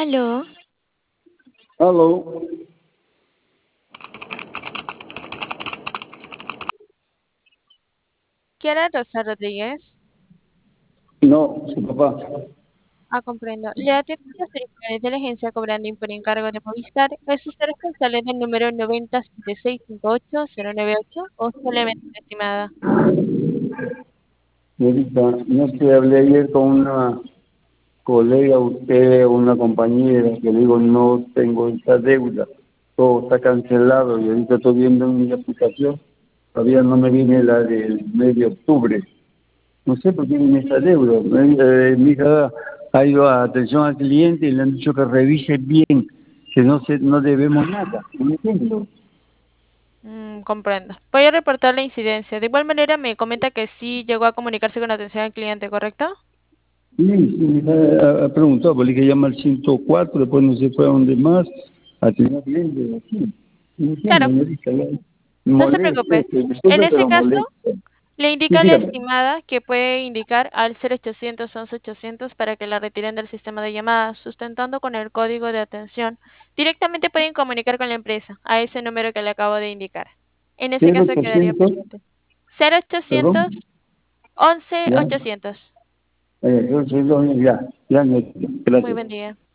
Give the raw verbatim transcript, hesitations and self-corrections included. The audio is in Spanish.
Aló. Aló. ¿Quiere Rosa Rodríguez? No, su papá. Ah, comprendo. Le atiendo a los directores de la agencia cobrando por encargo de Movistar. ¿Es usted responsable del número noventa setenta y seis cincuenta y ocho cero noventa y ocho o solamente la estimada? Señorita, no sé, hablé ayer con una colega, usted, una compañera, que le digo, no tengo esa deuda, todo está cancelado y ahorita estoy viendo en mi aplicación, todavía no me viene la del mes de octubre. No sé por qué viene esa deuda. Eh, mi hija ha ido a atención al cliente y le han dicho que revise bien, que no se, no debemos nada. ¿Me entiendo? Mm, comprendo. Voy a reportar la incidencia. De igual manera, me comenta que sí llegó a comunicarse con atención al cliente, ¿correcto? Sí, sí, mi hija ha, ha preguntado, porque le que llama al ciento cuatro, después no se fue a donde más, a tener clientes aquí. No entiendo, Claro, señorita, ya no se molesto, preocupe. este, En disculpe, ese pero caso, molesto. le Sí, indica la dígame. estimada que puede indicar al cero ochocientos once ochocientos para que la retiren del sistema de llamadas, sustentando con el código de atención. Directamente pueden comunicar con la empresa a ese número que le acabo de indicar. En ese cero caso quedaría ochocientos, pendiente. cero ochocientos perdón, once ya, ochocientos. eh, cero ochocientos, ya, ya, Muy gracias. buen día.